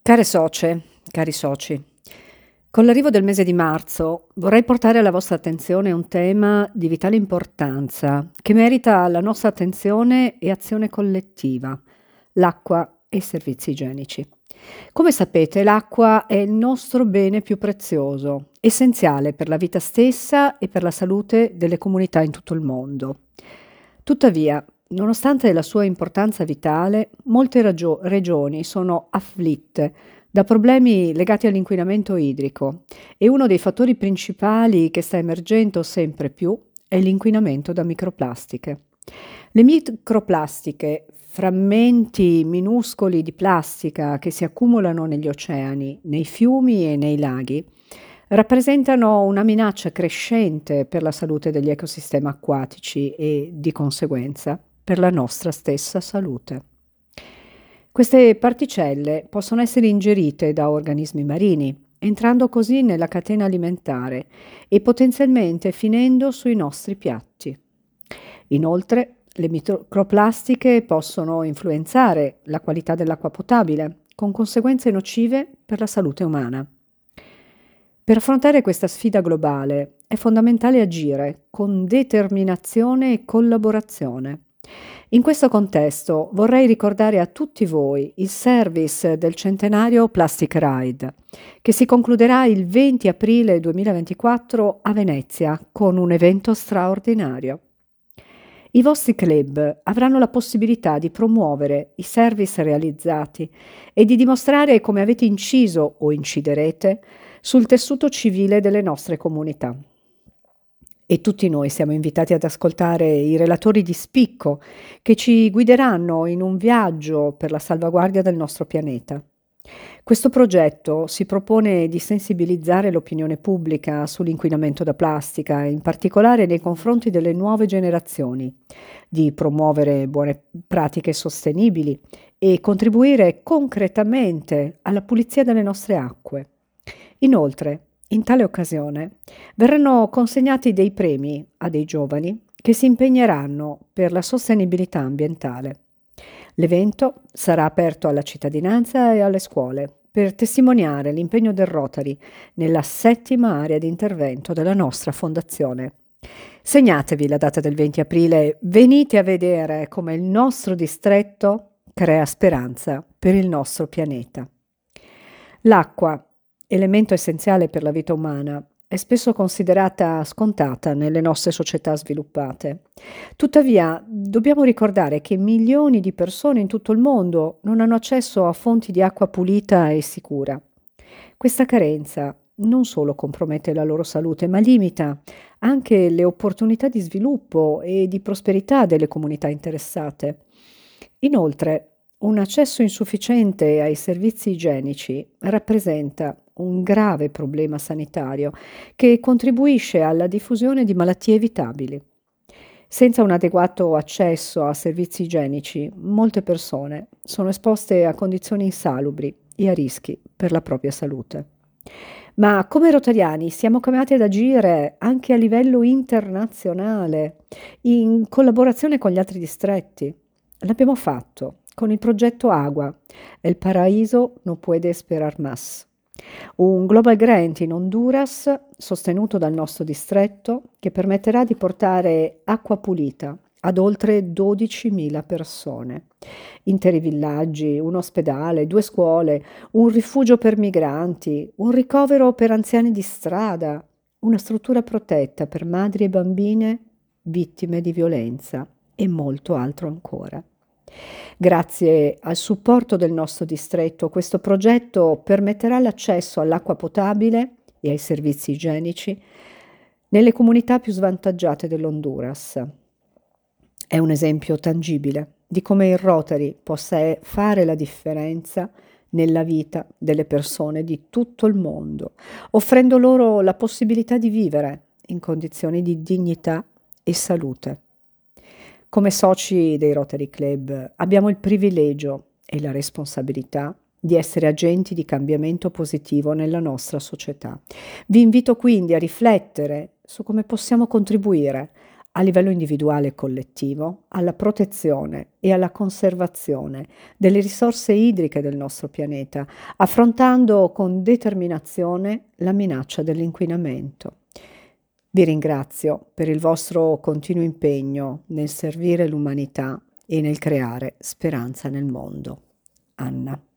Care socie, cari soci, con l'arrivo del mese di marzo vorrei portare alla vostra attenzione un tema di vitale importanza che merita la nostra attenzione e azione collettiva: l'acqua e i servizi igienici. Come sapete, l'acqua è il nostro bene più prezioso, essenziale per la vita stessa e per la salute delle comunità in tutto il mondo. Tuttavia, nonostante la sua importanza vitale, molte regioni sono afflitte da problemi legati all'inquinamento idrico e uno dei fattori principali che sta emergendo sempre più è l'inquinamento da microplastiche. Le microplastiche, frammenti minuscoli di plastica che si accumulano negli oceani, nei fiumi e nei laghi, rappresentano una minaccia crescente per la salute degli ecosistemi acquatici e, di conseguenza, per la nostra stessa salute. Queste particelle possono essere ingerite da organismi marini, entrando così nella catena alimentare e potenzialmente finendo sui nostri piatti. Inoltre, le microplastiche possono influenzare la qualità dell'acqua potabile, con conseguenze nocive per la salute umana. Per affrontare questa sfida globale è fondamentale agire con determinazione e collaborazione. In questo contesto vorrei ricordare a tutti voi il service del centenario Plastic Ride, che si concluderà il 20 aprile 2024 a Venezia con un evento straordinario. I vostri club avranno la possibilità di promuovere i service realizzati e di dimostrare come avete inciso o inciderete sul tessuto civile delle nostre comunità. E tutti noi siamo invitati ad ascoltare i relatori di spicco che ci guideranno in un viaggio per la salvaguardia del nostro pianeta. Questo progetto si propone di sensibilizzare l'opinione pubblica sull'inquinamento da plastica, in particolare nei confronti delle nuove generazioni, di promuovere buone pratiche sostenibili e contribuire concretamente alla pulizia delle nostre acque. Inoltre, in tale occasione, verranno consegnati dei premi a dei giovani che si impegneranno per la sostenibilità ambientale. L'evento sarà aperto alla cittadinanza e alle scuole per testimoniare l'impegno del Rotary nella 7ª area di intervento della nostra fondazione. Segnatevi la data del 20 aprile, venite a vedere come il nostro distretto crea speranza per il nostro pianeta. L'acqua, elemento essenziale per la vita umana, è spesso considerata scontata nelle nostre società sviluppate. Tuttavia, dobbiamo ricordare che milioni di persone in tutto il mondo non hanno accesso a fonti di acqua pulita e sicura. Questa carenza non solo compromette la loro salute, ma limita anche le opportunità di sviluppo e di prosperità delle comunità interessate. Inoltre, un accesso insufficiente ai servizi igienici rappresenta un grave problema sanitario che contribuisce alla diffusione di malattie evitabili. Senza un adeguato accesso a servizi igienici, molte persone sono esposte a condizioni insalubri e a rischi per la propria salute. Ma come rotariani siamo chiamati ad agire anche a livello internazionale, in collaborazione con gli altri distretti. L'abbiamo fatto con il progetto Agua, El Paraíso no puede esperar más, un global grant in Honduras sostenuto dal nostro distretto che permetterà di portare acqua pulita ad oltre 12.000 persone. Interi villaggi, un ospedale, 2 scuole, un rifugio per migranti, un ricovero per anziani di strada, una struttura protetta per madri e bambine vittime di violenza e molto altro ancora. Grazie al supporto del nostro distretto, questo progetto permetterà l'accesso all'acqua potabile e ai servizi igienici nelle comunità più svantaggiate dell'Honduras. È un esempio tangibile di come il Rotary possa fare la differenza nella vita delle persone di tutto il mondo, offrendo loro la possibilità di vivere in condizioni di dignità e salute. Come soci dei Rotary Club abbiamo il privilegio e la responsabilità di essere agenti di cambiamento positivo nella nostra società. Vi invito quindi a riflettere su come possiamo contribuire a livello individuale e collettivo, alla protezione e alla conservazione delle risorse idriche del nostro pianeta, affrontando con determinazione la minaccia dell'inquinamento. Vi ringrazio per il vostro continuo impegno nel servire l'umanità e nel creare speranza nel mondo. Anna.